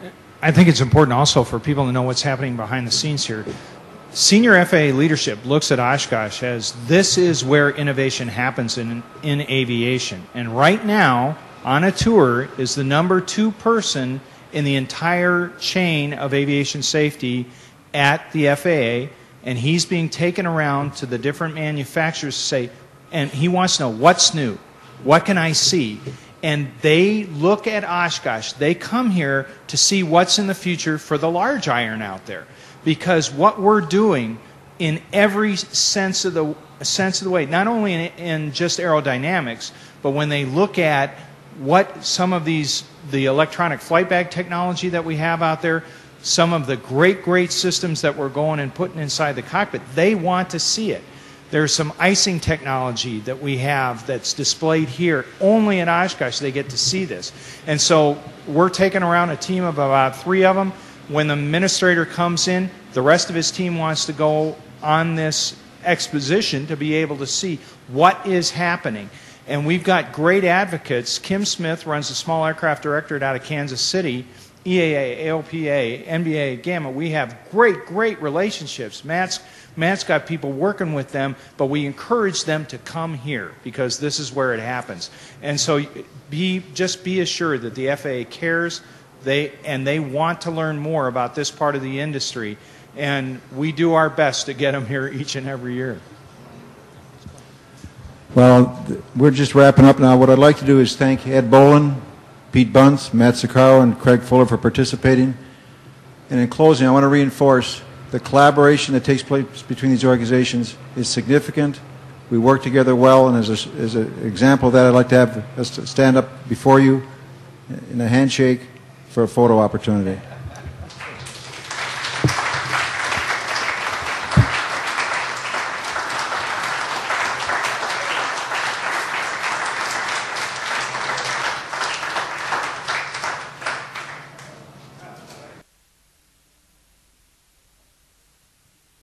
I think it's important also for people to know what's happening behind the scenes here. Senior FAA leadership looks at Oshkosh as this is where innovation happens in aviation. And right now, on a tour, is the number 2 person in the entire chain of aviation safety at the FAA, and he's being taken around to the different manufacturers to say, and he wants to know what's new, what can I see? And they look at Oshkosh. They come here to see what's in the future for the large iron out there. Because what we're doing in every sense of the way, not only in just aerodynamics, but when they look at what some of the electronic flight bag technology that we have out there, some of the great systems that we're going and putting inside the cockpit, they want to see it. There's some icing technology that we have that's displayed here. Only in Oshkosh they get to see this. And so we're taking around a team of about 3 of them. When the administrator comes in, the rest of his team wants to go on this exposition to be able to see what is happening. And we've got great advocates. Kim Smith runs the Small Aircraft Directorate out of Kansas City. EAA, AOPA, NBA, Gamma, we have great relationships. Matt's got people working with them, but we encourage them to come here because this is where it happens. And so just be assured that the FAA cares, they want to learn more about this part of the industry, and we do our best to get them here each and every year. Well, we're just wrapping up now. What I'd like to do is thank Ed Bolin, Pete Bunce, Matt Sicaro, and Craig Fuller for participating. And in closing, I want to reinforce the collaboration that takes place between these organizations is significant. We work together well, and as an example of that, I'd like to have us stand up before you in a handshake for a photo opportunity.